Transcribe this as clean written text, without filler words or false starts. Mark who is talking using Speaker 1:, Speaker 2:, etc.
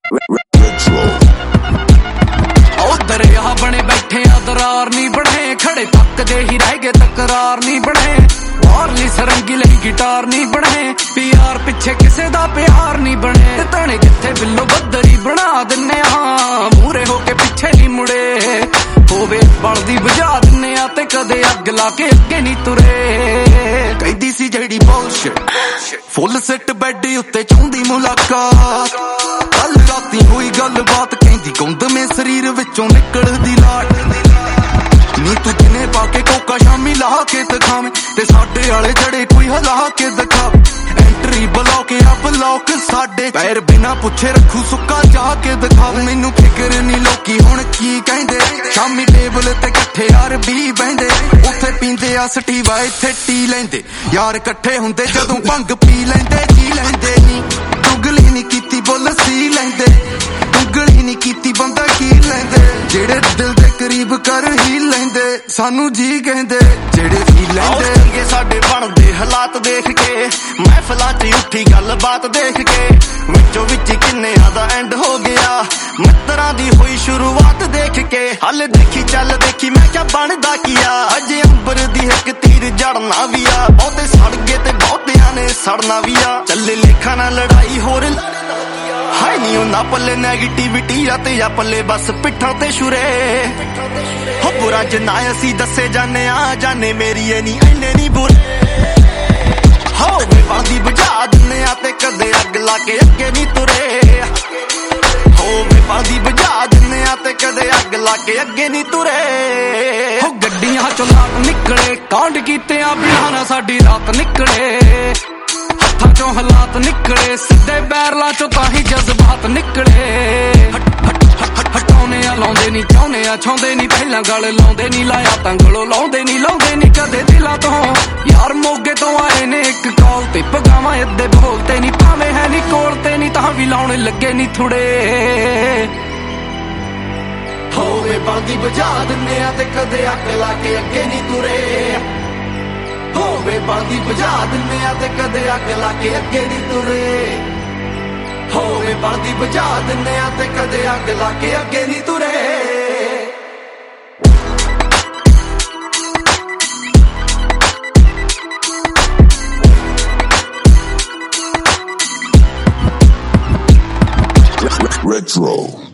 Speaker 1: दरिया बने बैठे दरार नहीं बने खड़े तकदे ही रह गए तकरार नहीं बने वारली सरंगी लई गिटार नहीं बने प्यार पिछे किसे दा प्यार नहीं बने तने जिथे बिल्लो बदरी बना दिने मूरे होके पिछे नहीं मुड़े होवे बलदी बुझा दिने ते कदे अग ला के अगे नहीं तुरे कहदी सी जेड़ी बुलशिट फुल सिट बैड उत्ते चाहुंदी मुलाकात कल राती हुई गलबात कहंदी गुंद में शरीर विचों निकलदी लाट नी तू दिने पाके कोका शामी ला के दिखावे ते साडे वाले जड़े कोई हला के दिखावे एंट्री ब्लॉक या ब्लॉक साडे पैर बिना पुछे रखू सुक्का जाके दिखावे मैनू फिक्र नी लोकी हुण की कहंदे शामी टेबल ते कट्ठे यार भी बहिंदे उत्थे पींदे आ सटीवा इत्थे टी लैंदे यार कट्ठे हुंदे जदों भंग पी लैंदे जी लैंदे नी दुगली नी कीती बुल सी लैंदे दुगली नी कीती बंदा की लैंदे जेड़े दिल दे करीब कर ही लैंदे सानू जी कहंदे जेड़े पी लैंदे साडे बनदे हालात देख के महफिलां च उठी गलबात देख के विचों विच किन्ने दा एंड हो गया मित्तरां दी हुई शुरुआत देख के हल देखी चल देखी मैं क्या बनदा किया अजे अंबर दी एक तीर जड़ना भी आ बहुते सड़ गए ते बहुतियां ने सड़ना भी आ चले लेखा ना लड़ाई होर हाय नी उन्ना पल्ले नेगेटिविटी आते या पल्ले बस पिट्ठां ते शुरे हो बुरा जना असी दसे जाने आ जाने मेरी ए नी इन्ने नी बुरे हो वे बांदी बुझा दिने आते कदे अग ला के अगे नी तुरे हो वे बांदी बुझा दिने आते कदे अग ला के अगे नी तुरे हो गड्डियां चों लाट निकले कांड कीते आ बिना ना साडी रात निकले हत्थां चों हालात निकले सिद्धे बैरलां चों ताही जज्बात निकले हटाउने आ लाउंदे नी चाहुंदे आ छाउंदे नी पहलां गल लाउंदे नी लाया तंगलो लाउंदे नी कदे दिलां तों यार मोगे तो आए ने एक कॉल ते पगावां अद्दे बोलते नी भावें है नी कोल ते नी तां भी लाउणे लगे नी थुड़े होवे बलदी बुझा दिन्ने आ ते कदे अग ला के अगे नी तुरे होवे बलदी बुझा दिन्ने आ ते कदे अग ला के अगे नी तुरे होवे बलदी बुझा दिन्ने आ ते कदे अग ला के अगे नी तुरे
Speaker 2: Retro.